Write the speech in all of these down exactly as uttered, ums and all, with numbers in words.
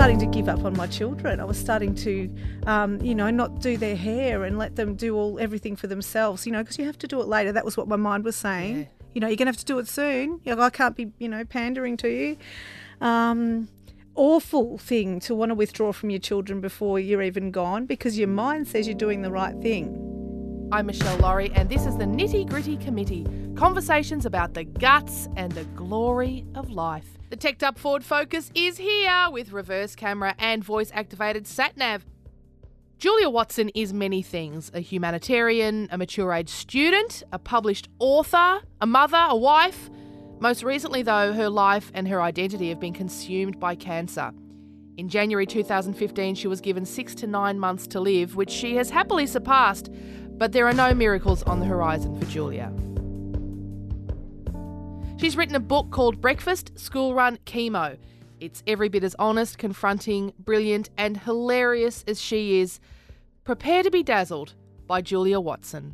starting to give up on my children. I was starting to, um, you know, not do their hair and let them do all everything for themselves, you know, because you have to do it later. That was what my mind was saying. Yeah. You know, you're going to have to do it soon. You know, I can't be, you know, pandering to you. Um, awful thing to want to withdraw from your children before you're even gone because your mind says you're doing the right thing. I'm Michelle Laurie, and this is the Nitty Gritty Committee. Conversations about the guts and the glory of life. The Teched Up Ford Focus is here with reverse camera and voice-activated sat-nav. Julia Watson is many things. A humanitarian, a mature-age student, a published author, a mother, a wife. Most recently, though, her life and her identity have been consumed by cancer. In January two thousand fifteen, she was given six to nine months to live, which she has happily surpassed. But there are no miracles on the horizon for Julia. She's written a book called Breakfast, School Run, Chemo. It's every bit as honest, confronting, brilliant and hilarious as she is. Prepare to be dazzled by Julia Watson.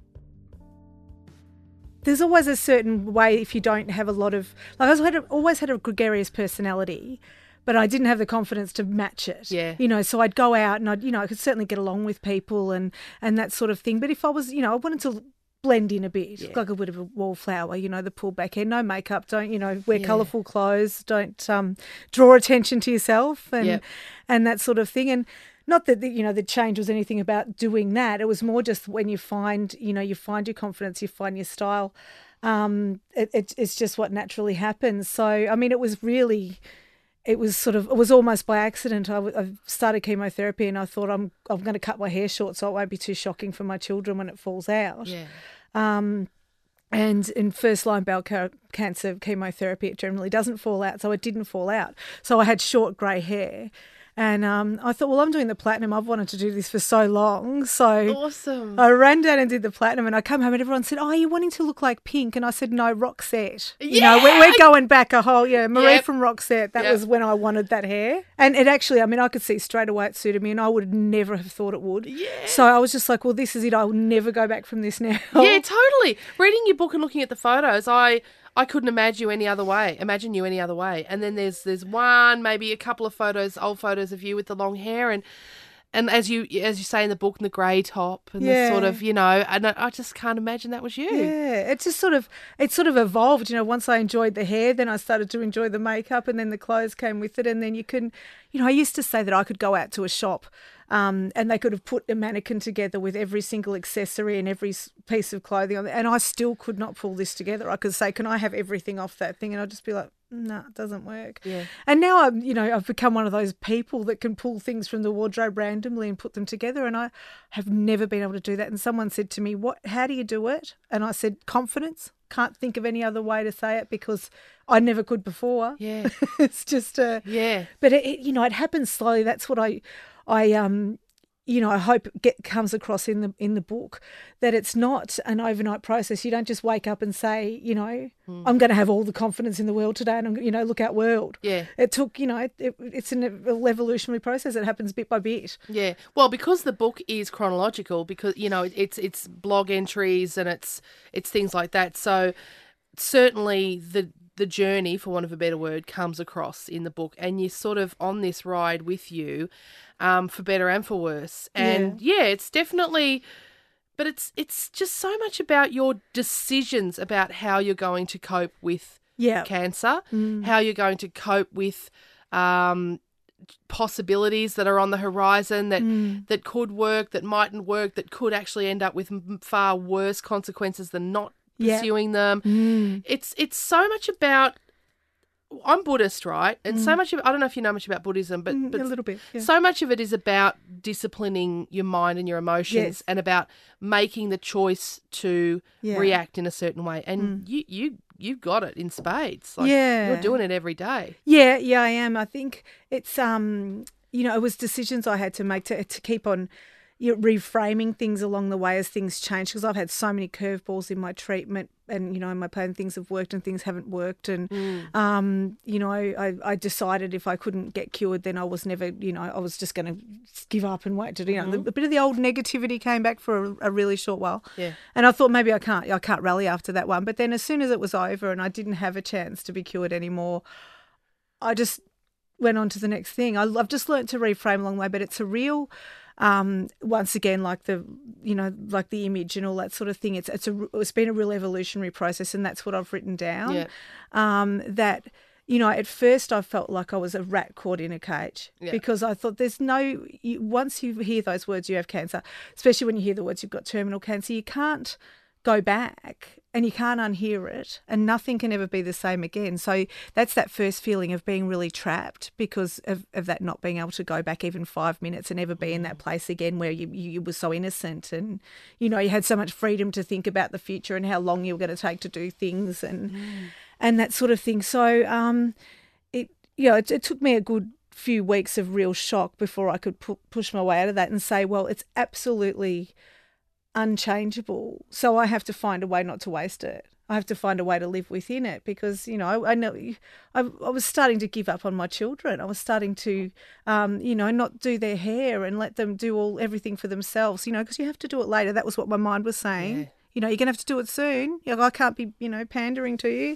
There's always a certain way if you don't have a lot of... Like I always had a, always had a gregarious personality, but I didn't have the confidence to match it. Yeah. You know, so I'd go out and I'd, you know, I could certainly get along with people and, and that sort of thing. But if I was, you know, I wanted to blend in a bit, Yeah. look like a bit of a wallflower, you know, the pulled back hair, no makeup, don't, you know, wear Yeah. colourful clothes, don't um, draw attention to yourself and Yep. and that sort of thing. And not that, the, you know, the change was anything about doing that. It was more just when you find, you know, you find your confidence, you find your style. Um, it, it, it's just what naturally happens. So, I mean, it was really... It was sort of, it was almost by accident. I, w- I started chemotherapy and I thought I'm I'm going to cut my hair short so it won't be too shocking for my children when it falls out. Yeah. Um, and in first line bowel ca- cancer chemotherapy, it generally doesn't fall out. So it didn't fall out. So I had short grey hair. And um, I thought, well, I'm doing the platinum. I've wanted to do this for so long. So Awesome. I ran down and did the platinum and I come home and everyone said, oh, you're wanting to look like Pink. And I said, no, Roxette. You know, we're, we're going back a whole, yeah, Marie Yep. from Roxette. That Yep. was when I wanted that hair. And it actually, I mean, I could see straight away it suited me and I would never have thought it would. Yeah. So I was just like, well, this is it. I'll never go back from this now. Yeah, totally. Reading your book and looking at the photos, I I couldn't imagine you any other way. Imagine you any other way. And then there's there's one, maybe a couple of photos, old photos of you with the long hair, and and as you as you say in the book, in the grey top and Yeah. the sort of, you know, and I, I just can't imagine that was you. Yeah, it just sort of it sort of evolved. You know, once I enjoyed the hair, then I started to enjoy the makeup, and then the clothes came with it. And then you can, you know, I used to say that I could go out to a shop, um, and they could have put a mannequin together with every single accessory and every s- piece of clothing on it, and I still could not pull this together. I could say, "Can I have everything off that thing?" And I'd just be like, "No, it doesn't work." Yeah. And now I'm, you know, I've become one of those people that can pull things from the wardrobe randomly and put them together, and I have never been able to do that. And someone said to me, "What? How do you do it?" And I said, "Confidence. Can't think of any other way to say it because I never could before." Yeah. It's just a, Yeah. but it, it, you know, it happens slowly. That's what I, I um. You know, I hope get comes across in the in the book that it's not an overnight process. You don't just wake up and say, you know, Mm. I'm going to have all the confidence in the world today, and I'm, you know, look out world. Yeah. It took, you know, it, it, it's an evolutionary process. It happens bit by bit. Yeah. Well, because the book is chronological, because, you know, it's it's blog entries and it's it's things like that. So certainly the the journey, for want of a better word, comes across in the book, and you're sort of on this ride with you, um, for better and for worse. And yeah, it's definitely, but it's it's just so much about your decisions about how you're going to cope with Yeah. cancer, Mm. how you're going to cope with um, possibilities that are on the horizon that Mm. that could work, that mightn't work, that could actually end up with m- far worse consequences than not Yeah. pursuing them. Mm. It's it's so much about. I'm Buddhist, right? And so much of I don't know if you know much about Buddhism, but Mm, but a little bit. Yeah. so much of it is about disciplining your mind and your emotions, Yes. and about making the choice to Yeah. react in a certain way. And you you you've got it in spades. Like, Yeah. you're doing it every day. Yeah, yeah, I am. I think it's um, you know, it was decisions I had to make to to keep on, you know, reframing things along the way as things change, because I've had so many curveballs in my treatment, and you know, in my plan, things have worked and things haven't worked, and um, you know, I, I decided if I couldn't get cured, then I was never, you know, I was just going to give up and wait to, you know, the, a bit of the old negativity came back for a, a really short while, Yeah. and I thought maybe I can't, I can't rally after that one, but then as soon as it was over and I didn't have a chance to be cured anymore, I just went on to the next thing. I, I've just learnt to reframe along the way, but it's a real, um, once again, like the, you know, like the image and all that sort of thing. It's it's a it's been a real evolutionary process, and that's what I've written down. Yeah. Um, that. You know, at first I felt like I was a rat caught in a cage Yeah. because I thought there's no, you, once you hear those words, you have cancer, especially when you hear the words you've got terminal cancer, you can't go back and you can't unhear it, and nothing can ever be the same again. So that's that first feeling of being really trapped because of, of that not being able to go back even five minutes and ever be in that place again where you, you, you were so innocent and, you know, you had so much freedom to think about the future and how long you were going to take to do things and... Mm. and that sort of thing. So, um, it you know, it, it took me a good few weeks of real shock before I could pu- push my way out of that and say, well, it's absolutely unchangeable. So I have to find a way not to waste it. I have to find a way to live within it because, you know, I, I know I, I was starting to give up on my children. I was starting to, um, you know, not do their hair and let them do all everything for themselves, you know, because you have to do it later. That was what my mind was saying. Yeah. You know, you're going to have to do it soon. You know, I can't be, you know, pandering to you.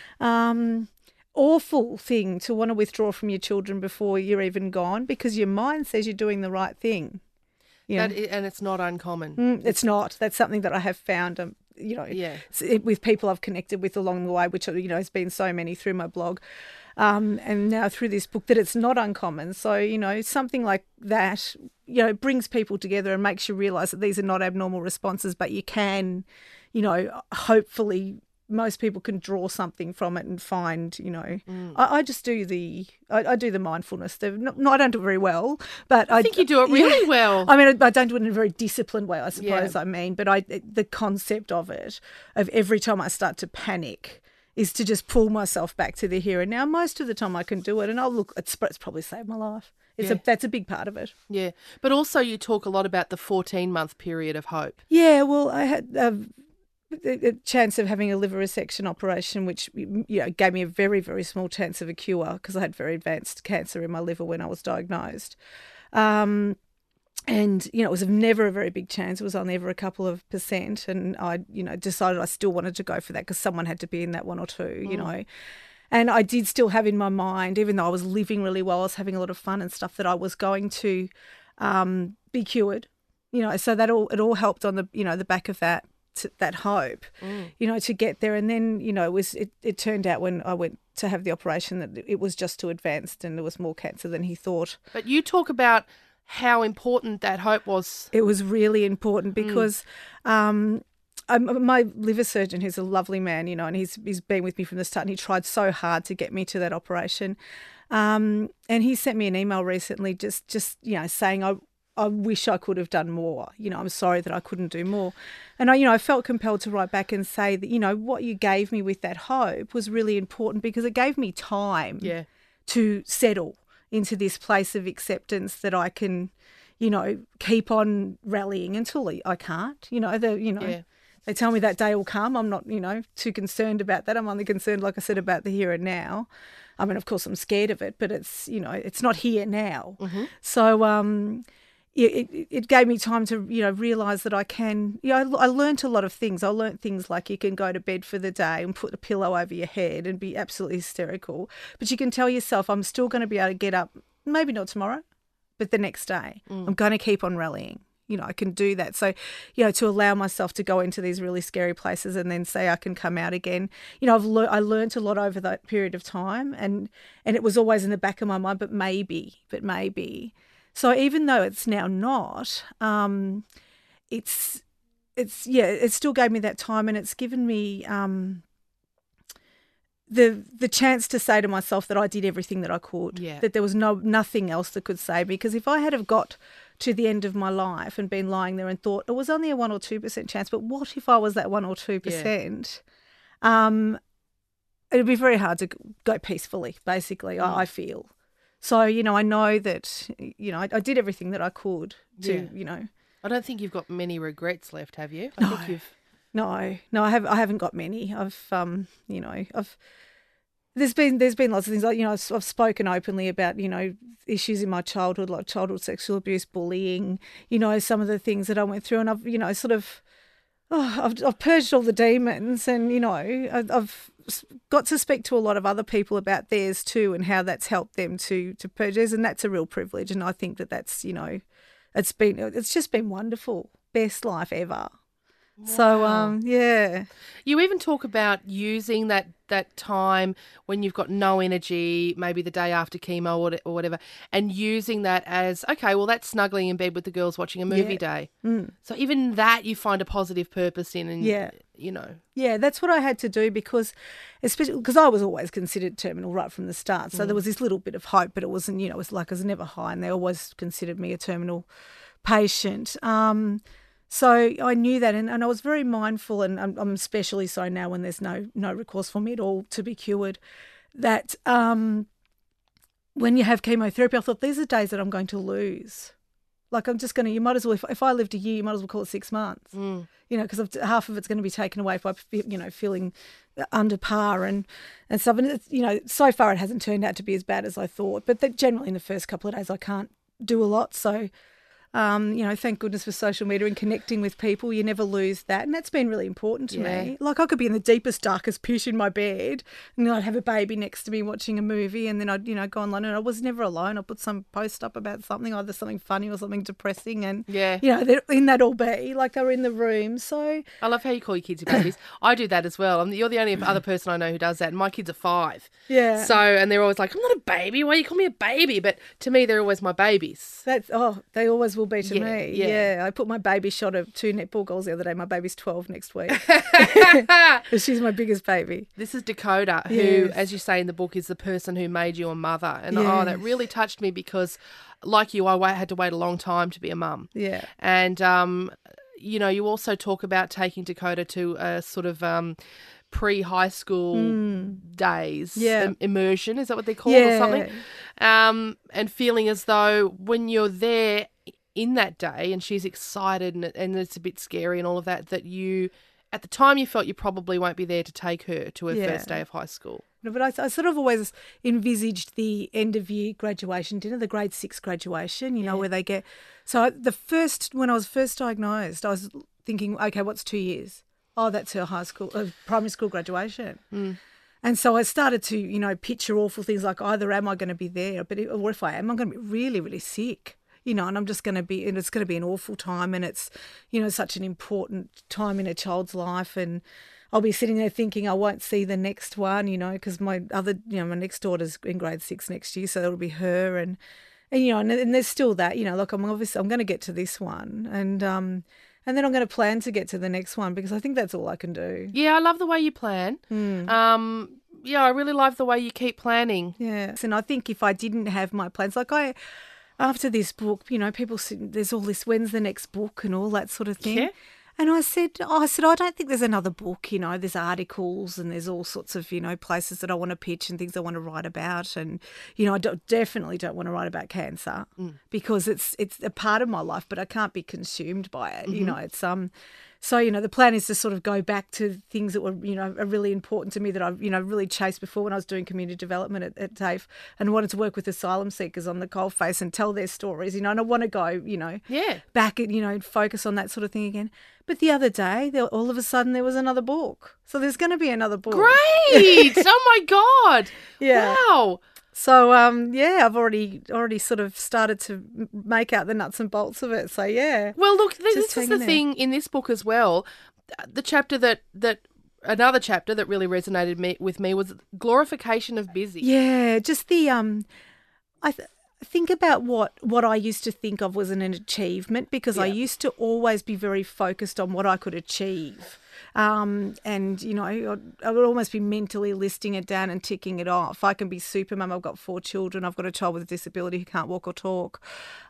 Um, awful thing to want to withdraw from your children before you're even gone because your mind says you're doing the right thing. You know? That is, and it's not uncommon. Mm, it's not. That's something that I have found, um, you know, Yeah. it, with people I've connected with along the way, which, you know, has been so many through my blog. Um, and now through this book, that it's not uncommon. So, you know, something like that, you know, brings people together and makes you realise that these are not abnormal responses, but you can, you know, hopefully most people can draw something from it and find, you know, mm. I, I just do the, I, I do the mindfulness. The, no, no, I don't do it very well, but I, I think you do it really yeah. well. I mean, I, I don't do it in a very disciplined way, I suppose. Yeah. I mean, but I, the concept of it, of every time I start to panic, is to just pull myself back to the here and now. Most of the time I can do it, and I'll look, it's, it's probably saved my life. It's yeah. a, that's a big part of it. Yeah. But also you talk a lot about the fourteen-month period of hope. Yeah, well, I had uh, a chance of having a liver resection operation, which, you know, gave me a very, very small chance of a cure because I had very advanced cancer in my liver when I was diagnosed. Um And, you know, it was never a very big chance. It was only ever a couple of percent. And I, you know, decided I still wanted to go for that because someone had to be in that one or two, you mm. know. And I did still have in my mind, even though I was living really well, I was having a lot of fun and stuff, that I was going to um, be cured, you know. So that all, it all helped on the, you know, the back of that, to, that hope, mm. you know, to get there. And then, you know, it was, it, it turned out when I went to have the operation that it was just too advanced and there was more cancer than he thought. But you talk about how important that hope was. It was really important because mm. um, I, my liver surgeon, who's a lovely man, you know, and he's he's been with me from the start, and he tried so hard to get me to that operation. Um, and he sent me an email recently just, just you know, saying, I, I wish I could have done more. You know, I'm sorry that I couldn't do more. And, I, you know, I felt compelled to write back and say that, you know, what you gave me with that hope was really important because it gave me time yeah. to settle into this place of acceptance that I can, you know, keep on rallying until I can't. You know, the you know, yeah. they tell me that day will come. I'm not, you know, too concerned about that. I'm only concerned, like I said, about the here and now. I mean, of course, I'm scared of it, but it's, you know, it's not here now. Mm-hmm. So, um, it, it, it gave me time to, you know, realise that I can, you know, I, I learnt a lot of things. I learnt things like you can go to bed for the day and put a pillow over your head and be absolutely hysterical. But you can tell yourself, I'm still going to be able to get up, maybe not tomorrow, but the next day. Mm. I'm going to keep on rallying. You know, I can do that. So, you know, to allow myself to go into these really scary places and then say I can come out again. You know, I've le- I learned a lot over that period of time, and, and it was always in the back of my mind, but maybe, but maybe. So even though it's now not, um, it's, it's yeah, it still gave me that time, and it's given me um, the the chance to say to myself that I did everything that I could, yeah. that there was no nothing else that could save me. Because if I had have got to the end of my life and been lying there and thought it was only a one or two percent chance, but what if I was that one or two percent? Yeah. Um, it'd be very hard to go peacefully. Basically, mm. I, I feel. So, you know, I know that, you know, I, I did everything that I could to, yeah. you know. I don't think you've got many regrets left, have you? I no, think you've... no, no, I have. I haven't got many. I've, um, you know, I've. There's been there's been lots of things like, you know, I've, I've spoken openly about, you know, issues in my childhood, like childhood sexual abuse, bullying, you know, some of the things that I went through, and I've, you know, sort of. Oh, I've, I've purged all the demons, and, you know, I've got to speak to a lot of other people about theirs too, and how that's helped them to to purchase, and that's a real privilege. And I think that that's, you know, it's been it's just been wonderful, best life ever. Wow. So um, yeah. You even talk about using that that time when you've got no energy, maybe the day after chemo or, or whatever, and using that as, okay, well, that's snuggling in bed with the girls watching a movie yeah. day. Mm. So even that you find a positive purpose in, and yeah. you know. Yeah, that's what I had to do, because especially because I was always considered terminal right from the start. So mm. there was this little bit of hope, but it wasn't, you know, it was like I was never high, and they always considered me a terminal patient. Um So I knew that, and, and I was very mindful, and I'm, I'm especially so now when there's no no recourse for me at all to be cured, that um, when you have chemotherapy, I thought these are days that I'm going to lose. Like I'm just going to, you might as well, if, if I lived a year, you might as well call it six months, mm. you know, because half of it's going to be taken away by, you know, feeling under par and, and stuff. And, it's, you know, so far it hasn't turned out to be as bad as I thought, but that generally in the first couple of days I can't do a lot, so... Um, you know, thank goodness for social media and connecting with people. You never lose that. And that's been really important to yeah. me. Like I could be in the deepest, darkest pish in my bed, and then I'd have a baby next to me watching a movie, and then I'd, you know, go online, and I was never alone. I'd put some post up about something, either something funny or something depressing. And, yeah. you know, in that all be, like they were in the room. So I love how you call your kids your babies. I do that as well. I'm, you're the only other person I know who does that. And my kids are five. Yeah. So, and they're always like, I'm not a baby. Why do you call me a baby? But to me, they're always my babies. That's, oh, they always will be to yeah, me. Yeah. Yeah, I put my baby shot of two netball goals the other day. My baby's twelve next week. She's my biggest baby. This is Dakota, who, yes. as you say in the book, is the person who made you a mother. And yes. oh, that really touched me because, like you, I had to wait a long time to be a mum. Yeah. And, um, you know, you also talk about taking Dakota to a sort of... Um, pre-high school mm. days, yeah. im- immersion, is that what they call yeah. it or something? Um, and feeling as though when you're there in that day and she's excited and, and it's a bit scary and all of that, that you, at the time you felt you probably won't be there to take her to her yeah. first day of high school. No, but I, I sort of always envisaged the end of year graduation dinner, the grade six graduation, you know, yeah. where they get... So the first, when I was first diagnosed, I was thinking, okay, what's two years? Oh, that's her high school, uh, primary school graduation. Mm. And so I started to, you know, picture awful things like either am I going to be there, but if, or if I am, I'm going to be really, really sick, you know, and I'm just going to be, and it's going to be an awful time, and it's, you know, such an important time in a child's life, and I'll be sitting there thinking I won't see the next one, you know, because my other, you know, my next daughter's in grade six next year, so it'll be her, and, and you know, and, and there's still that, you know, look, I'm obviously, I'm going to get to this one, and, um, And then I'm going to plan to get to the next one, because I think that's all I can do. Yeah, I love the way you plan. Mm. Um, yeah, I really love the way you keep planning. Yes, and I think if I didn't have my plans, like I, after this book, you know, people said, there's all this, when's the next book and all that sort of thing. Yeah. And I said, oh, I said, I don't think there's another book, you know, there's articles and there's all sorts of, you know, places that I want to pitch and things I want to write about. And, you know, I don't, definitely don't want to write about cancer mm. because it's it's a part of my life, but I can't be consumed by it. Mm-hmm. You know, it's, um, so, you know, the plan is to sort of go back to things that were, you know, are really important to me that I've, you know, really chased before when I was doing community development at, at TAFE, and wanted to work with asylum seekers on the coalface and tell their stories, you know, and I want to go, you know, yeah. back and, you know, focus on that sort of thing again. But the other day, there, all of a sudden, there was another book. So there's going to be another book. Great! Oh, my God. Yeah. Wow. So, um, yeah, I've already already sort of started to make out the nuts and bolts of it. So, yeah. Well, look, this, this is the there. thing in this book as well. The chapter that, that another chapter that really resonated me, with me was glorification of busy. Yeah, just the, um, I th- think about what, what I used to think of was an achievement, because yeah. I used to always be very focused on what I could achieve. Um, and, you know, I would almost be mentally listing it down and ticking it off. I can be super mum. I've got four children. I've got a child with a disability who can't walk or talk.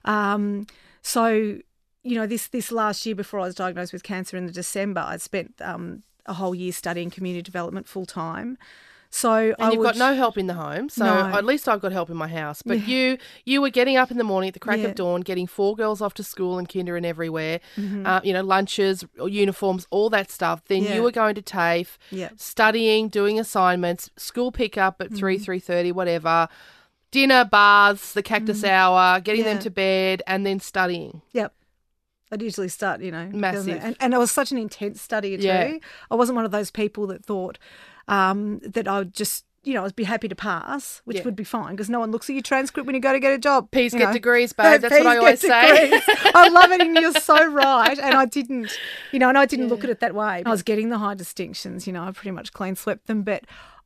Um, so, you know, this, this last year before I was diagnosed with cancer in the December, I spent um, a whole year studying community development full time. So and I you've would, got no help in the home, so no. at least I've got help in my house. But yeah. you you were getting up in the morning at the crack yeah. of dawn, getting four girls off to school and kinder and everywhere, mm-hmm. uh, you know, lunches, uniforms, all that stuff. Then yeah. you were going to TAFE, yeah. studying, doing assignments, school pickup at mm-hmm. three, three thirty, whatever, dinner, baths, the cactus mm-hmm. hour, getting yeah. them to bed, and then studying. Yep. I'd usually start, you know. Massive. And, and it was such an intense study too. Yeah. I wasn't one of those people that thought um, that I would just, you know, I'd be happy to pass, which Yeah. would be fine because no one looks at your transcript when you go to get a job. P's you get know. degrees, babe. That's P's what I always get say. degrees. I love it, and you're so right. And I didn't, you know, and I didn't Yeah. look at it that way. I was getting the high distinctions, you know, I pretty much clean swept them, but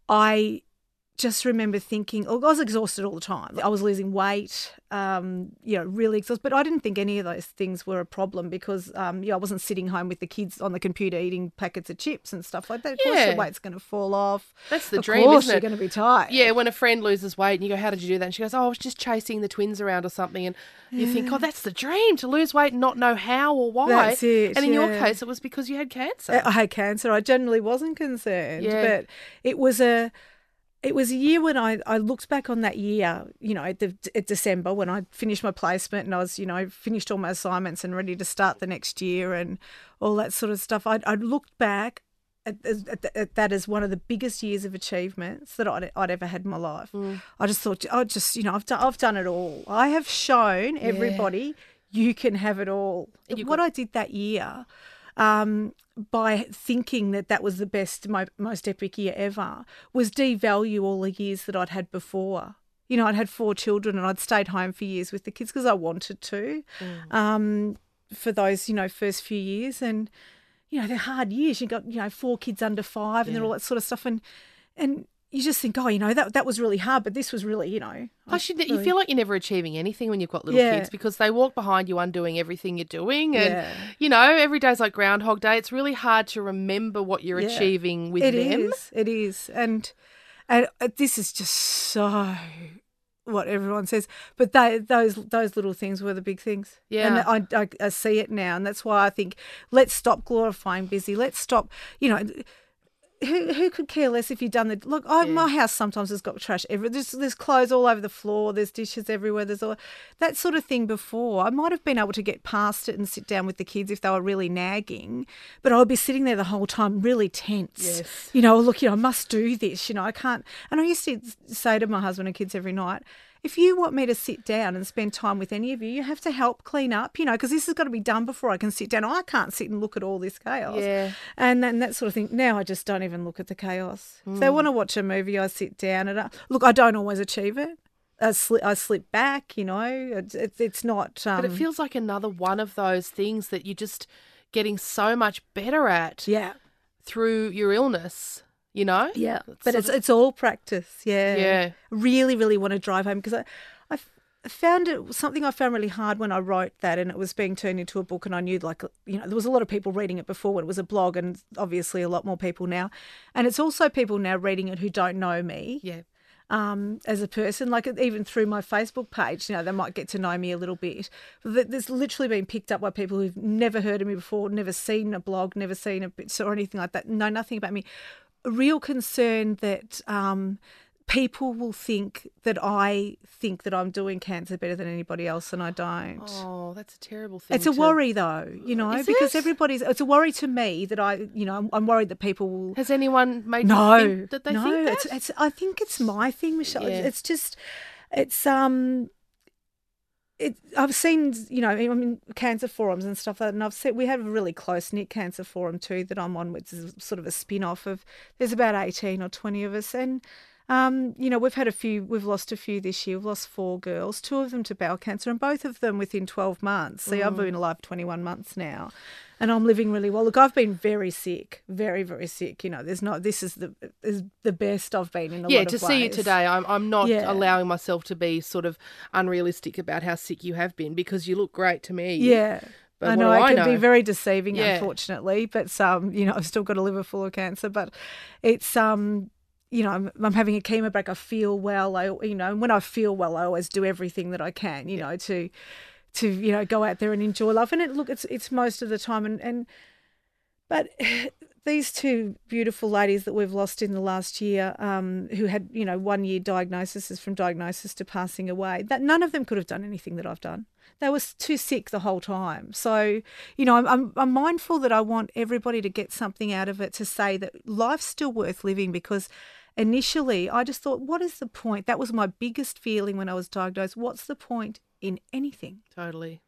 I just remember thinking, oh, I was exhausted all the time. I was losing weight, um, you know, really exhausted. But I didn't think any of those things were a problem because, um, you know, I wasn't sitting home with the kids on the computer eating packets of chips and stuff like that. Of course, Yeah. your weight's going to fall off. That's the of dream, course, isn't you're it? going to be tired. Yeah, when a friend loses weight and you go, how did you do that? And she goes, oh, I was just chasing the twins around or something. And you think, oh, that's the dream, to lose weight and not know how or why. That's it, And in your yeah. case, it was because you had cancer. I had cancer. I generally wasn't concerned, Yeah. but it was a it was a year when I, I looked back on that year, you know, at, the, at December when I finished my placement and I was, you know, finished all my assignments and ready to start the next year and all that sort of stuff. I I looked back at, at, at that as one of the biggest years of achievements that I'd, I'd ever had in my life. Mm. I just thought, I just, you know, I've done, I've done it all. I have shown everybody you can have it all. And you What got- I did that year, um, by thinking that that was the best, mo- most epic year ever, was devalue all the years that I'd had before. You know, I'd had four children and I'd stayed home for years with the kids because I wanted to Mm. um, for those, you know, first few years. And, you know, they're hard years. You got, you know, four kids under five and Yeah. all that sort of stuff. And and you just think, oh, you know, that that was really hard, but this was really, you know. Plus, you, you really- feel like you're never achieving anything when you've got little Yeah. kids because they walk behind you undoing everything you're doing. And, Yeah. you know, every day's like Groundhog Day. It's really hard to remember what you're Yeah. achieving with It them. is. It is. And and uh, this is just so what everyone says, but they, those those little things were the big things. Yeah. And I, I, I see it now, and that's why I think let's stop glorifying busy. Let's stop. You know, who who could care less if you've done the look? I, Yeah. My house sometimes has got trash everywhere. There's there's clothes all over the floor. There's dishes everywhere. There's all that sort of thing. Before I might have been able to get past it and sit down with the kids if they were really nagging, but I would be sitting there the whole time really tense. Yes. You know, look, you know, I must do this. You know, I can't. And I used to say to my husband and kids every night, if you want me to sit down and spend time with any of you, you have to help clean up, you know, because this has got to be done before I can sit down. I can't sit and look at all this chaos. Yeah. And then that sort of thing. Now I just don't even look at the chaos. If they want to watch a movie, I sit down. And I, look, I don't always achieve it. I slip, I slip back, you know. It's, it's, it's not. Um, But it feels like another one of those things that you're just getting so much better at yeah. through your illness, you know? Yeah, It's but sort it's of- it's all practice. Yeah, Yeah. Really, really want to drive home because I, I f- found it something I found really hard when I wrote that, and it was being turned into a book, and I knew like you know there was a lot of people reading it before when it was a blog, and obviously a lot more people now, and it's also people now reading it who don't know me. Yeah. Um, as a person, like even through my Facebook page, you know, they might get to know me a little bit. But th- there's literally been picked up by people who've never heard of me before, never seen a blog, never seen a bit or anything like that, know nothing about me. A real concern that um, people will think that I think that I'm doing cancer better than anybody else, and I don't. Oh, that's a terrible thing. It's a to- worry, though, you know, Is because it? everybody's. It's a worry to me that I, you know, I'm, I'm worried that people will. Has anyone made No, you think that they no, think that? it's, it's. I think it's my thing, Michelle. Yeah. It's, it's just, it's um, it. I've seen, you know, I mean, cancer forums and stuff like that, and I've said we have a really close knit cancer forum too that I'm on, which is sort of a spin off of. There's about eighteen or twenty of us, and. Um, you know, we've had a few, we've lost a few this year. We've lost four girls, two of them to bowel cancer, and both of them within twelve months. See, I've been alive twenty-one months now, and I'm living really well. Look, I've been very sick, very, very sick. You know, there's not, this is the is the best I've been in a yeah, lot to of see you ways. today, I'm I'm not Yeah. allowing myself to be sort of unrealistic about how sick you have been because you look great to me. Yeah. But I what know do it I can be know? very deceiving, Yeah. unfortunately, but um, you know, I've still got a liver full of cancer, but it's um. You know, I'm, I'm having a chemo break. I feel well. I, you know, and when I feel well, I always do everything that I can. You know, to, to you know, go out there and enjoy life. And it, look, it's it's most of the time. And, and but these two beautiful ladies that we've lost in the last year, um, who had you know one year diagnoses from diagnosis to passing away, that none of them could have done anything that I've done. They were too sick the whole time. So, you know, I'm, I'm I'm mindful that I want everybody to get something out of it to say that life's still worth living because initially I just thought, what is the point? That was my biggest feeling when I was diagnosed. What's the point in anything? Totally.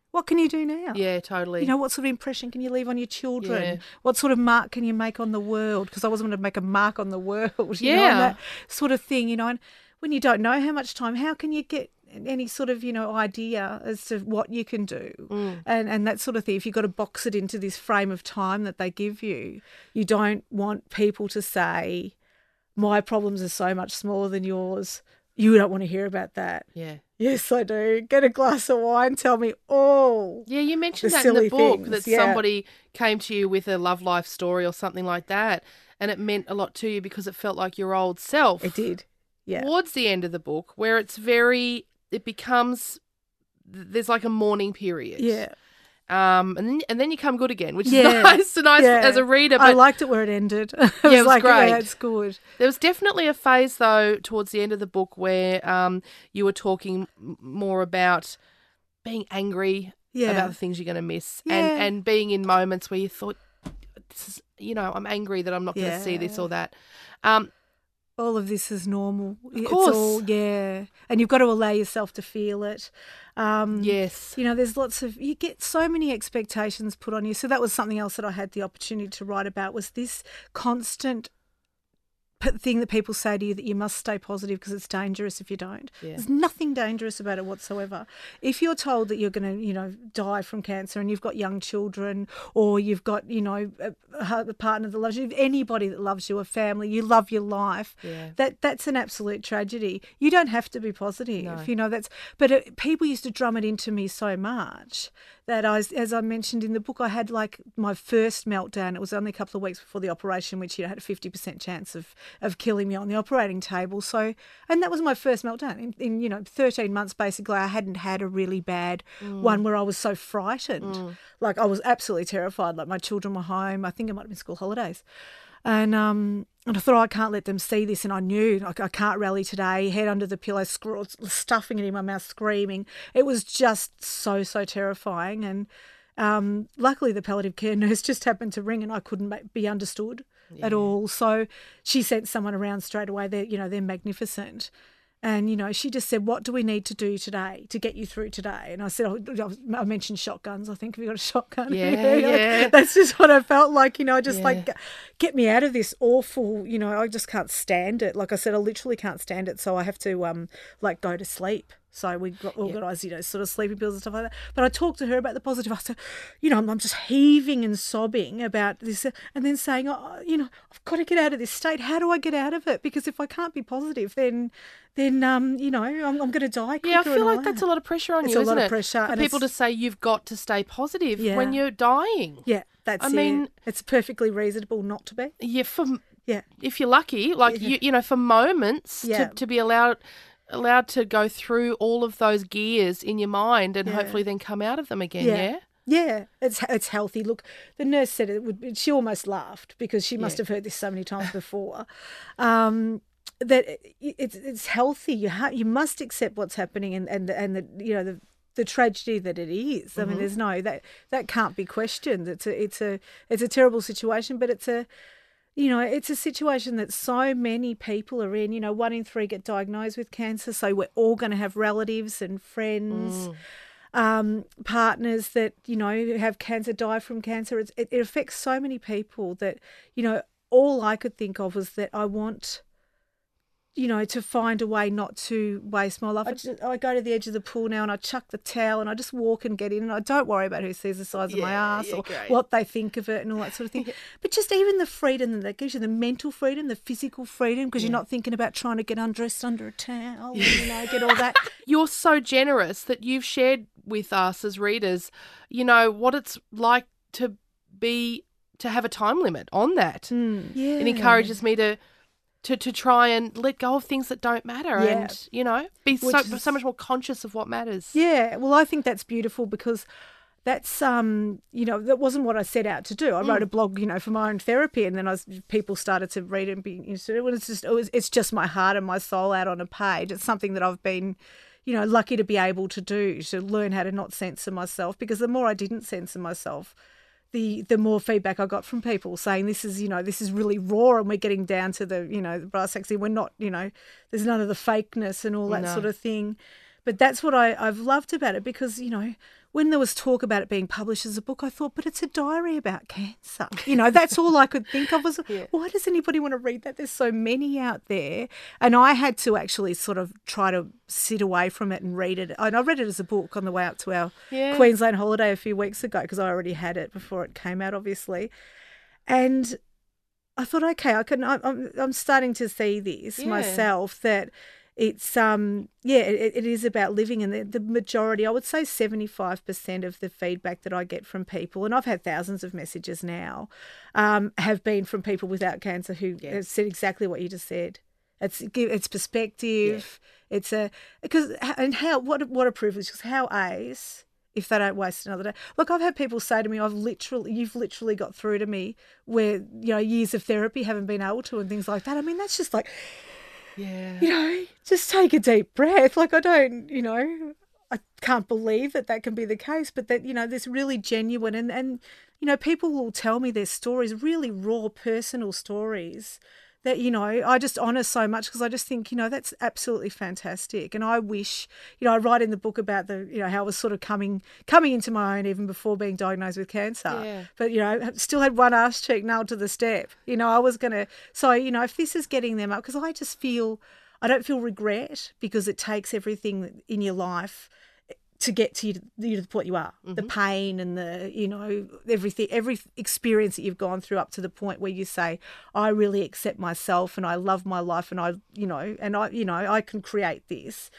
what can you do now? Yeah, totally. You know, what sort of impression can you leave on your children? Yeah. What sort of mark can you make on the world? Because I wasn't going to make a mark on the world, you know, Yeah. and that sort of thing, you know. And when you don't know how much time, how can you get any sort of, you know, idea as to what you can do Mm. and, and that sort of thing? If you've got to box it into this frame of time that they give you, you don't want people to say, my problems are so much smaller than yours. You don't want to hear about that. Yeah. Yes, I do. Get a glass of wine. Tell me all. Yeah, you mentioned The that in the silly book, things, that yeah. somebody came to you with a love life story or something like that, and it meant a lot to you because it felt like your old self. It did. Yeah. Towards the end of the book, where it's very, it becomes, there's like a mourning period. Yeah. Um, and then and then you come good again, which Yeah. is nice, nice Yeah. as a reader. I But liked it where it ended. it Yeah, it was like, great. Yeah, it's good. there was definitely a phase, though, towards the end of the book where um, you were talking m- more about being angry Yeah. about the things you're going to miss, Yeah. and and being in moments where you thought, this is, you know, I'm angry that I'm not going to see this Yeah. or that. Um, All of this is normal. Of course. It's all, yeah. And you've got to allow yourself to feel it. Um, yes. You know, there's lots of, you get so many expectations put on you. So that was something else that I had the opportunity to write about, was this constant p- thing that people say to you that you must stay positive because it's dangerous if you don't. Yeah. There's nothing dangerous about it whatsoever. If you're told that you're going to, you know, die from cancer and you've got young children, or you've got, you know, a, a partner that loves you, anybody that loves you, a family, you love your life, Yeah. that that's an absolute tragedy. You don't have to be positive, No. you know. That's but it, people used to drum it into me so much that I, was- as I mentioned in the book, I had like my first meltdown. It was only a couple of weeks before the operation, which you know, had a fifty percent chance of of killing me on the operating table. So, and that was my first meltdown in, in you know thirteen months. Basically, I hadn't had a really bad one where I was so frightened, like I was absolutely terrified. Like my children were home. I think it might have been school holidays. And um, and I thought, oh, I can't let them see this. And I knew, like, I can't rally today, head under the pillow, scr- stuffing it in my mouth, screaming. It was just so, so terrifying. And um, luckily the palliative care nurse just happened to ring and I couldn't ma- be understood at all. So she sent someone around straight away. They're, you know, they're magnificent. And, you know, she just said, what do we need to do today to get you through today? And I said, oh, I mentioned shotguns. I think, have you got a shotgun? Yeah, yeah. Like, that's just what I felt like, you know, just Yeah. like, get me out of this awful, you know, I just can't stand it. Like I said, I literally can't stand it. So I have to, um, like, go to sleep. So we got organised, you know, sort of sleeping pills and stuff like that. But I talked to her about the positive. I said, you know, I'm, I'm just heaving and sobbing about this and then saying, oh, you know, I've got to get out of this state. How do I get out of it? Because if I can't be positive, then, then um, you know, I'm, I'm going to die quicker. Yeah, I feel and all like that's that. a lot of pressure on It's you, a isn't lot of it? pressure, For and people to it's- say you've got to stay positive Yeah. when you're dying. Yeah, that's I it. mean- It's perfectly reasonable not to be. Yeah, for Yeah. if you're lucky, like Yeah. you, you know, for moments Yeah. to, to be allowed allowed to go through all of those gears in your mind and Yeah. hopefully then come out of them again. Yeah. Yeah, it's it's healthy. Look, the nurse said it would. Be, she almost laughed because she must Yeah. have heard this so many times before. Um, that it, it's it's healthy. You ha- you must accept what's happening and and the, and the you know the the tragedy that it is. I mean, there's no that that can't be questioned. It's a it's a it's a terrible situation, but it's a you know, it's a situation that so many people are in. You know, one in three get diagnosed with cancer, so we're all going to have relatives and friends, um, partners that, you know, have cancer, die from cancer. It's, it, it affects so many people that, you know, all I could think of was that I want, you know, to find a way not to waste my life. I, just, I go to the edge of the pool now and I chuck the towel and I just walk and get in and I don't worry about who sees the size of my Yeah, ass yeah, or great. what they think of it and all that sort of thing. But just even the freedom that that gives you, the mental freedom, the physical freedom, because you're not thinking about trying to get undressed under a towel and, you know, get all that. You're so generous that you've shared with us as readers, you know, what it's like to be to have a time limit on that. Yeah. It encourages me to to to try and let go of things that don't matter Yeah. and, you know, be so, Which is- so much more conscious of what matters. Yeah, well, I think that's beautiful because that's, um, you know, that wasn't what I set out to do. I wrote a blog, you know, for my own therapy, and then I was, people started to read it and be interested. Well, it's just, it was, it's just my heart and my soul out on a page. It's something that I've been, you know, lucky to be able to do, to learn how to not censor myself, because the more I didn't censor myself, the the more feedback I got from people saying this is, you know, this is really raw and we're getting down to the, you know, the brass tacks here. We're not, you know, there's none of the fakeness and all that No. sort of thing. But that's what I, I've loved about it because, you know, when there was talk about it being published as a book, I thought, but it's a diary about cancer. You know, that's all I could think of was, yeah. why does anybody want to read that? There's so many out there. And I had to actually sort of try to sit away from it and read it. And I read it as a book on the way up to our yeah. Queensland holiday a few weeks ago because I already had it before it came out, obviously. And I thought, okay, I can. I'm, I'm starting to see this yeah. myself that it's um yeah it, it is about living, and the, the majority, I would say seventy-five percent of the feedback that I get from people, and I've had thousands of messages now, um, have been from people without cancer who yeah. have said exactly what you just said. It's it's perspective. Yeah. It's a because and how what what a privilege, because how Ace. If they don't waste another day. Look, I've had people say to me, I've literally, you've literally got through to me where, you know, years of therapy haven't been able to and things like that. I mean, that's just like, yeah, you know, just take a deep breath. Like I don't, you know, I can't believe that that can be the case, but that, you know, this really genuine and, and, you know, people will tell me their stories, really raw personal stories that, you know, I just honour so much because I just think, you know, that's absolutely fantastic. And I wish, you know, I write in the book about the, you know, how I was sort of coming coming into my own even before being diagnosed with cancer. Yeah. But, you know, still had one arse cheek nailed to the step. You know, I was going to, so, you know, if this is getting them up, because I just feel, I don't feel regret because it takes everything in your life to get to you to, you to the point you are, mm-hmm. the pain and the, you know, everything, every experience that you've gone through up to the point where you say, I really accept myself and I love my life and I, you know, and I, you know, I can create this.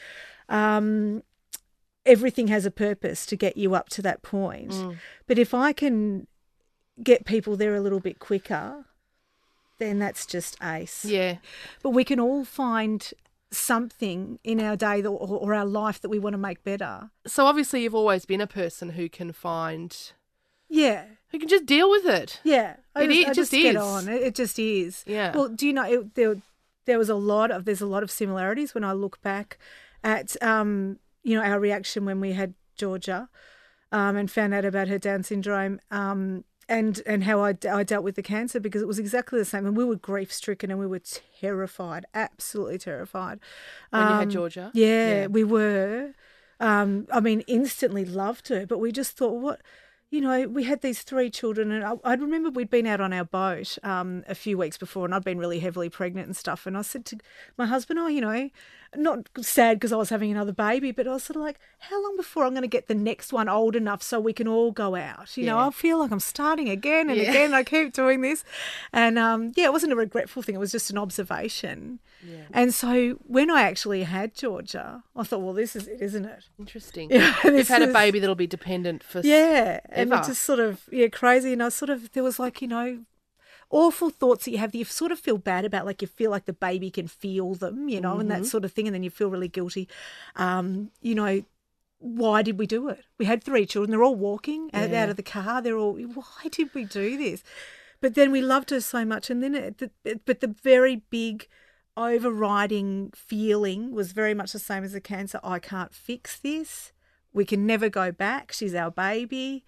Um, everything has a purpose to get you up to that point. Mm. But if I can get people there a little bit quicker, then that's just ace. Yeah. But we can all find something in our day or, or our life that we want to make better. So obviously you've always been a person who can find, yeah, who can just deal with it. Yeah, I, it, just, it I just just get is. on. It, it just is. Yeah. Well, do you know it, there? There was a lot of there's a lot of similarities when I look back at um you know our reaction when we had Georgia, um and found out about her Down syndrome. Um. And and how I, I dealt with the cancer, because it was exactly the same. And we were grief-stricken and we were terrified, absolutely terrified. When um, you had Georgia? Yeah, yeah. we were. Um, I mean, instantly loved her, but we just thought, what, you know, we had these three children. And I, I remember we'd been out on our boat um, a few weeks before, and I'd been really heavily pregnant and stuff. And I said to my husband, oh, you know, not sad because I was having another baby, but I was sort of like, how long before I'm going to get the next one old enough so we can all go out? You yeah. know, I feel like I'm starting again and yeah. again. I keep doing this. And, um, yeah, it wasn't a regretful thing. It was just an observation. Yeah. And so when I actually had Georgia, I thought, well, this is it, isn't it? Interesting. Yeah, You've had is, a baby that'll be dependent for Yeah, ever. And it just sort of, yeah, crazy. And I sort of, there was like, you know, awful thoughts that you have that you sort of feel bad about, like you feel like the baby can feel them, you know, mm-hmm. and that sort of thing, and then you feel really guilty. Um, you know, why did we do it? We had three children. They're all walking yeah. out, out of the car. They're all, why did we do this? But then we loved her so much. And then, it, it, but the very big overriding feeling was very much the same as the cancer. I can't fix this. We can never go back. She's our baby.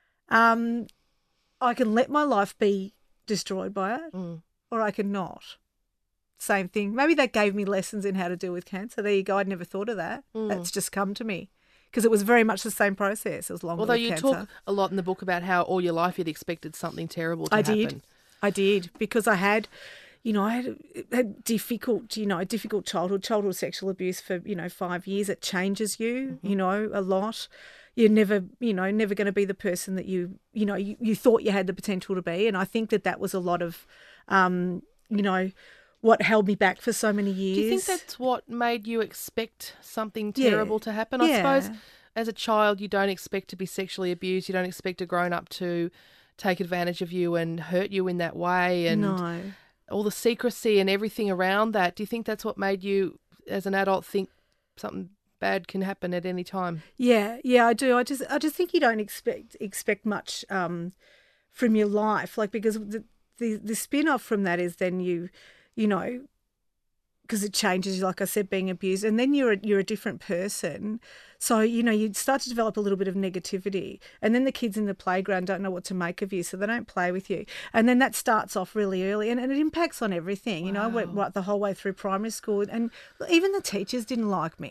Um, I can let my life be destroyed by it, mm. or I can not. Same thing. Maybe that gave me lessons in how to deal with cancer. There you go. I'd never thought of that. Mm. That's just come to me because it was very much the same process as long. Although with you cancer. talk a lot in the book about how all your life you'd expected something terrible to I happen. I did. I did because I had, you know, I had, had difficult, you know, difficult childhood, childhood sexual abuse for, you know, five years. It changes you, mm-hmm. you know, a lot. You're never, you know, never going to be the person that you, you know, you, you thought you had the potential to be. And I think that that was a lot of, um, you know, what held me back for so many years. Do you think that's what made you expect something terrible yeah. to happen? Yeah. I suppose as a child, you don't expect to be sexually abused. You don't expect a grown-up to take advantage of you and hurt you in that way. And no. all the secrecy and everything around that. Do you think that's what made you, as an adult, think something bad can happen at any time? Yeah, yeah, I do. I just, I just think you don't expect expect much um, from your life, like because the the, the spin off from that is then you, you know, because it changes, like I said, being abused, and then you're a, you're a different person. So you know you start to develop a little bit of negativity, and then the kids in the playground don't know what to make of you, so they don't play with you, and then that starts off really early, and, and it impacts on everything. Wow. You know, I went right the whole way through primary school, and even the teachers didn't like me. Isn't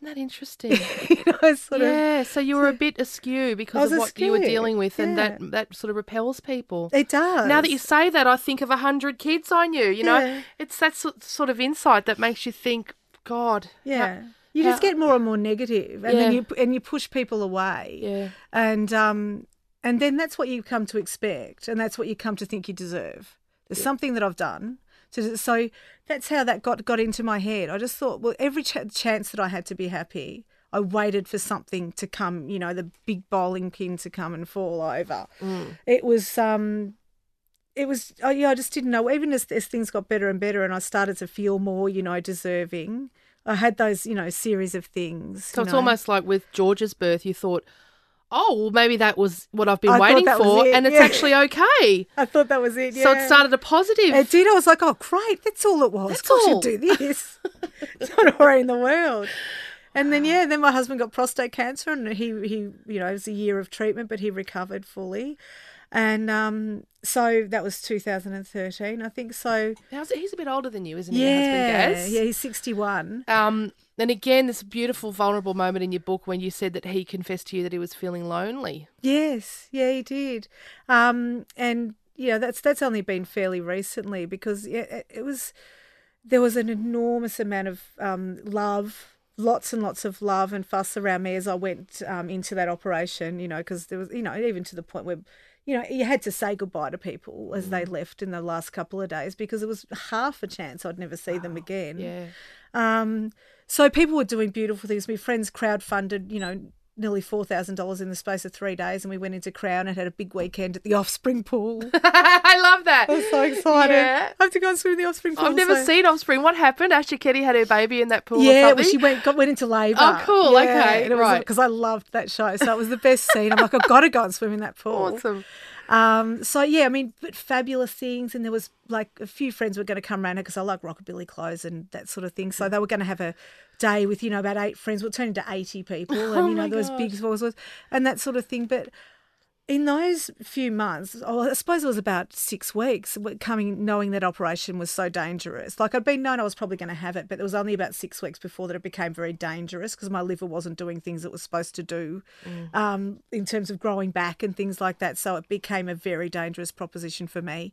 Isn't that interesting? you know, sort yeah, of. so you were a bit askew because of was what you were askew, dealing with, and yeah. that that sort of repels people. It does. Now that you say that, I think of a hundred kids I knew. You know, Yeah. it's that so- sort of insight that makes you think, God, Yeah. how- You how- just get more and more negative, and Yeah. then you and you push people away. Yeah. And um and then that's what you come to expect, and that's what you come to think you deserve. There's something that I've done. So, so that's how that got got into my head. I just thought, well, every ch- chance that I had to be happy, I waited for something to come, you know, the big bowling pin to come and fall over. Mm. It was, um, it was, oh, yeah, I just didn't know. Even as, as things got better and better and I started to feel more, you know, deserving, I had those, you know, series of things. So you it's know. almost like with George's birth, you thought, oh, well, maybe that was what I've been I thought waiting that was for, it, and it's yeah. actually okay. I thought that was it, yeah. So it started a positive. It did. I was like, oh, great. That's all it was. That's I all. should do this. It's not a worry in the world. And then, yeah, then my husband got prostate cancer and he, he, you know, it was a year of treatment, but he recovered fully. And um, so that was two thousand thirteen, I think. So, How's it? He's a bit older than you, isn't he, your yeah, husband, Gaz? yeah, he's sixty-one. Um, and again, this beautiful, vulnerable moment in your book when you said that he confessed to you that he was feeling lonely. Yes, yeah, he did. Um, and, you know, that's that's only been fairly recently because yeah, it, it was, there was an enormous amount of um, love, lots and lots of love and fuss around me as I went um, into that operation, you know, because there was, you know, even to the point where, you know, you had to say goodbye to people as they left in the last couple of days because it was half a chance I'd never see them again. Yeah. Um, so people were doing beautiful things. My friends crowdfunded, you know, nearly four thousand dollars in the space of three days and we went into Crown and had a big weekend at the Offspring pool. I love that. I was so excited. Yeah. I have to go and swim in the Offspring pool. I've never so- seen Offspring. What happened? Ashley Ketty had her baby in that pool or Yeah, something? well, she went got went into labour. Oh, cool, Yeah, okay, and it was, right. because I loved that show, so it was the best scene. I'm like, I've got to go and swim in that pool. Awesome. Um, so yeah, I mean, but fabulous things, and there was like a few friends were going to come around because I like rockabilly clothes and that sort of thing. So they were going to have a day with, you know, about eight friends. We'll turn into eighty people, and Oh you know, my there was gosh. big smalls and that sort of thing. But in those few months, oh, I suppose it was about six weeks, coming knowing that operation was so dangerous. Like I'd been known I was probably going to have it, but it was only about six weeks before that it became very dangerous because my liver wasn't doing things it was supposed to do Mm. um, in terms of growing back and things like that. So it became a very dangerous proposition for me.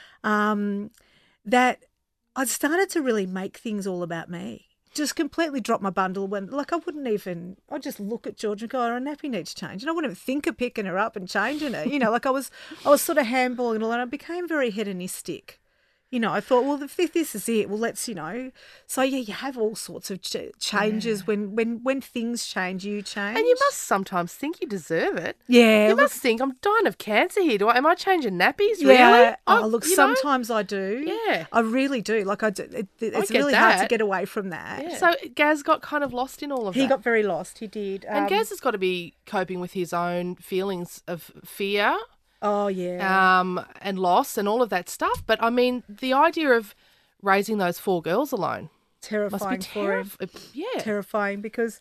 Um, that I started to really make things all about me. Just completely dropped my bundle when, like, I wouldn't even, I'd just look at George and go, her nappy needs change. And I wouldn't even think of picking her up and changing her. You know, like I was, I was sort of handballing it all and I became very hedonistic. You know, I thought, well, if this is it, well, let's, you know. So, yeah, you have all sorts of ch- changes. Yeah. When, when, when things change, you change. And you must sometimes think you deserve it. Yeah. You look, must think, I'm dying of cancer here. Do I, am I changing nappies? yeah. Really? Oh, I- look, you know? sometimes I do. Yeah. I really do. Like, I do. It, it's get really hard to that. get away from that. Yeah. So Gaz got kind of lost in all of He that. got very lost. He did. and Um, Gaz has got to be coping with his own feelings of fear Oh, yeah. um, and loss and all of that stuff. But, I mean, the idea of raising those four girls alone must be Terrifying for him. terrifying. Yeah. Terrifying because,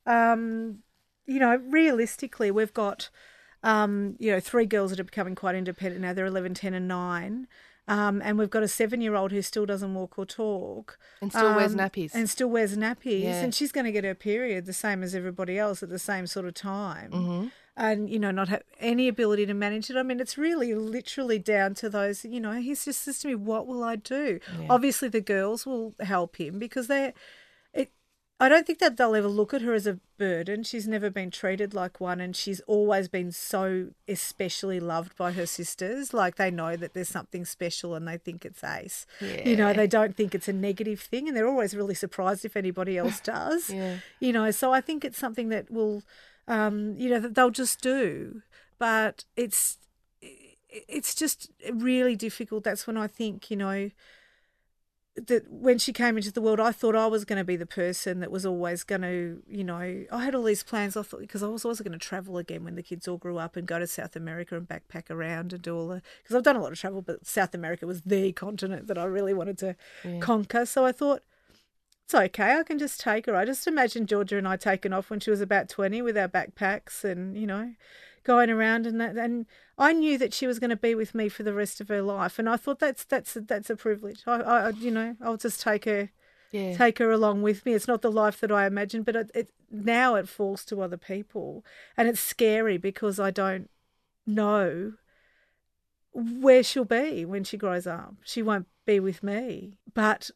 um, you know, realistically, we've got, um, you know, three girls that are becoming quite independent now. They're eleven, ten and nine. Um, and we've got a seven-year-old who still doesn't walk or talk. And still wears Um, nappies. And still wears nappies. Yeah. And she's going to get her period the same as everybody else at the same sort of time. Mm-hmm. And, you know, not have any ability to manage it. I mean, it's really literally down to those, you know, he's just says to me, what will I do? Yeah. Obviously the girls will help him because they're, it, I don't think that they'll ever look at her as a burden. She's never been treated like one and she's always been so especially loved by her sisters. Like they know that there's something special and they think it's ace. You know, Yeah. they don't think it's a negative thing and they're always really surprised if anybody else does. Yeah. You know, so I think it's something that will, um, you know, that they'll just do. But it's it's just really difficult. That's when I think, you know, that when she came into the world, I thought I was going to be the person that was always going to, you know, I had all these plans. I thought because I was always going to travel again when the kids all grew up and go to South America and backpack around and do all the, because I've done a lot of travel, but South America was the continent that I really wanted to Yeah. conquer. So I thought, it's okay, I can just take her. I just imagined Georgia and I taking off when she was about twenty with our backpacks and, you know, going around and that. And I knew that she was going to be with me for the rest of her life. And I thought that's that's that's a privilege. I, I you know, I'll just take her Yeah. take her along with me. It's not the life that I imagined, but it, it now it falls to other people, and it's scary because I don't know where she'll be when she grows up. She won't be with me, but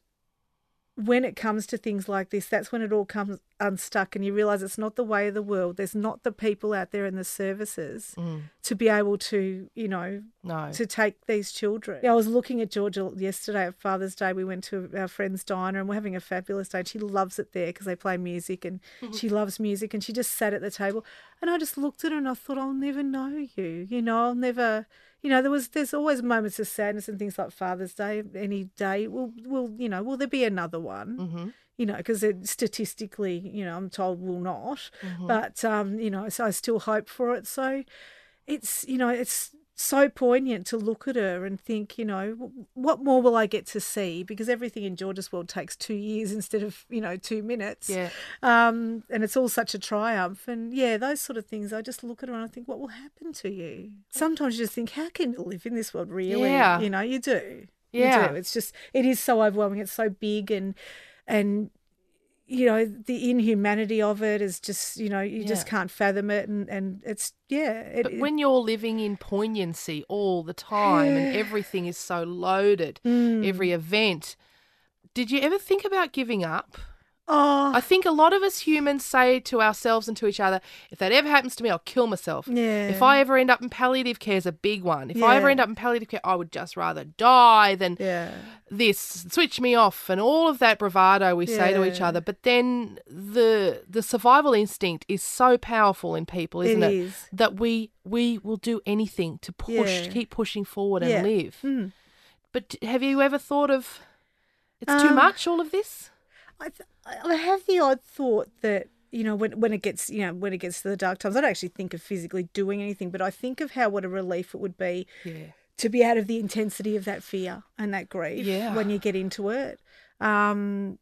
when it comes to things like this, that's when it all comes unstuck and you realise it's not the way of the world. There's not the people out there in the services Mm. to be able to, you know, No. to take these children. Yeah, I was looking at Georgia yesterday at Father's Day. We went to our friend's diner and we're having a fabulous day. And she loves it there because they play music and she loves music, and she just sat at the table. And I just looked at her and I thought, I'll never know you. You know, I'll never... You know, there was there's always moments of sadness and things like Father's Day. Any day, will will you know, will there be another one? Mm-hmm. You know, because statistically, you know, I'm told will not. Mm-hmm. But um, you know, so I still hope for it. So it's you know, it's so poignant to look at her and think, you know, what more will I get to see? Because everything in Georgia's world takes two years instead of, you know, two minutes. Yeah. Um, and it's all such a triumph. And, yeah, those sort of things, I just look at her and I think, what will happen to you? Sometimes you just think, how can you live in this world, really? Yeah. You know, you do. Yeah. You do. It's just, it is so overwhelming. It's so big and, and, you know, the inhumanity of it is just, you know, you Yeah. just can't fathom it. And, and it's, yeah. It, But when you're living in poignancy all the time and Yeah. everything is so loaded, Mm. every event, did you ever think about giving up? Oh, I think a lot of us humans say to ourselves and to each other, if that ever happens to me, I'll kill myself. yeah. If I ever end up in palliative care is a big one. If I ever Yeah. end up in palliative care, I would just rather die than Yeah. this, switch me off, and all of that bravado we say to each Yeah. other. But then the the survival instinct is so powerful in people, isn't It it? is. That we we will do anything to push, Yeah. keep pushing forward Yeah. and live. Mm. But have you ever thought of it's too Um, much, all of this? I, th- I have the odd thought that, you know, when when it gets, you know, when it gets to the dark times, I don't actually think of physically doing anything, but I think of how what a relief it would be Yeah. to be out of the intensity of that fear and that grief Yeah. when you get into it. Um,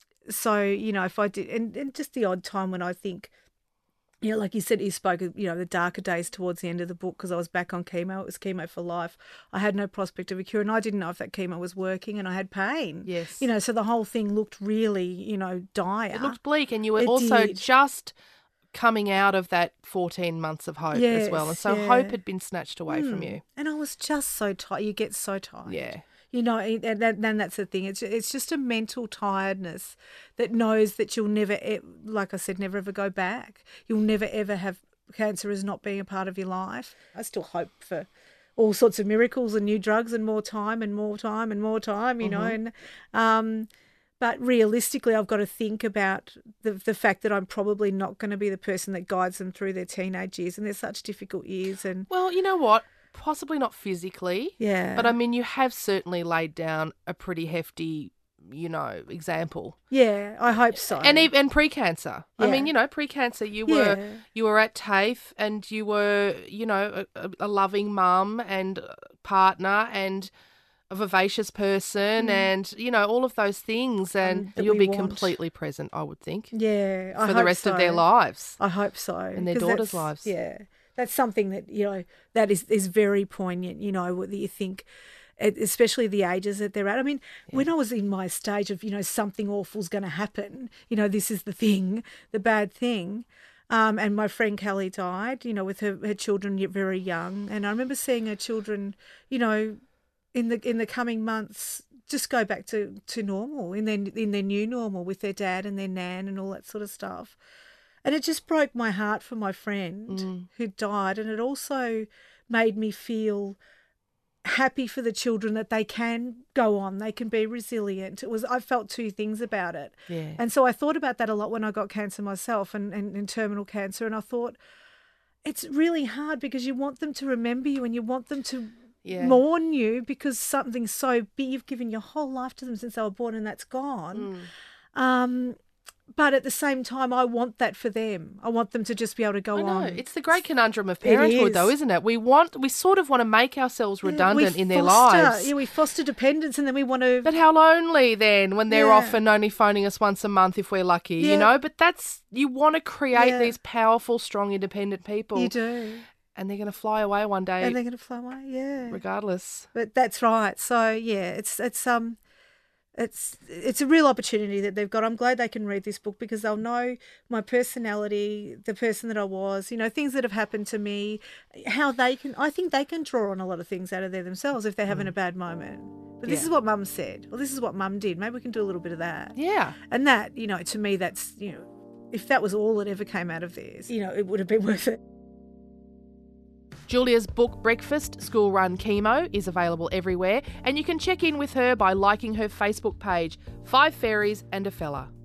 so, you know, if I did, and, and just the odd time when I think, you know, like you said, you spoke of, you know, the darker days towards the end of the book because I was back on chemo. It was chemo for life. I had no prospect of a cure and I didn't know if that chemo was working and I had pain. Yes. You know, so the whole thing looked really, you know, dire. It looked bleak, and you were It also did. just coming out of that fourteen months of hope as well. And Yes, so yeah. hope had been snatched away from Mm. you. And I was just so tired. You get so tired. Yeah. You know, and then then that's the thing. It's it's just a mental tiredness that knows that you'll never, e- like I said, never ever go back. You'll never ever have cancer as not being a part of your life. I still hope for all sorts of miracles and new drugs and more time and more time and more time, you know. And um, but realistically, I've got to think about the the fact that I'm probably not going to be the person that guides them through their teenage years, and they're such difficult years. And Well, you know what? Possibly not physically. yeah, But I mean, you have certainly laid down a pretty hefty, you know, example. yeah, I hope so. And even and pre-cancer. I Yeah. mean, you know, pre-cancer, you were Yeah. you were at TAFE and you were, you know, a, a loving mum and partner and a vivacious person and, you know, all of those things. And Um, that you'll we be want. completely present, I would think, Yeah, I for the hope rest of their so. lives. I hope so. And their 'cause daughters' that's- lives. Yeah, that's something that, you know, that is, is very poignant, you know, what you think, e- especially the ages that they're at. I mean, when I was in my stage of, you know, something awful's going to happen, you know, this is the thing, the bad thing. Um, and my friend Kelly died, you know, with her, her children yet very young. And I remember seeing her children, you know, in the in the coming months just go back to, to normal, in their in their new normal with their dad and their nan and all that sort of stuff. And it just broke my heart for my friend who died. And it also made me feel happy for the children that they can go on, they can be resilient. It was I felt two things about it. Yeah. And so I thought about that a lot when I got cancer myself and, and, and terminal cancer. And I thought, it's really hard because you want them to remember you and you want them to Yeah. mourn you because something's so big. You've given your whole life to them since they were born and that's gone. Mm. Um, but at the same time, I want that for them. I want them to just be able to go I know. on. It's the great conundrum of parenthood, is. though, isn't it? We want, we sort of want to make ourselves Yeah, redundant we in their foster- lives. Yeah, we foster dependence and then we want to... But how lonely then when they're Yeah. often only phoning us once a month if we're lucky, Yeah. you know? But that's, you want to create Yeah. these powerful, strong, independent people. You do. And they're going to fly away one day, And they're going to fly away, yeah. regardless. But that's right. So, yeah, it's, it's, um, it's it's a real opportunity that they've got. I'm glad they can read this book because they'll know my personality, the person that I was, you know, things that have happened to me, how they can, I think they can draw on a lot of things out of there themselves if they're having a bad moment. But this Yeah. is what Mum said. Well, this is what Mum did. Maybe we can do a little bit of that. Yeah. And that, you know, to me, that's, you know, if that was all that ever came out of theirs, you know, it would have been worth it. Julia's book Breakfast, School Run Chemo is available everywhere, and you can check in with her by liking her Facebook page, Five Fairies and a Fella.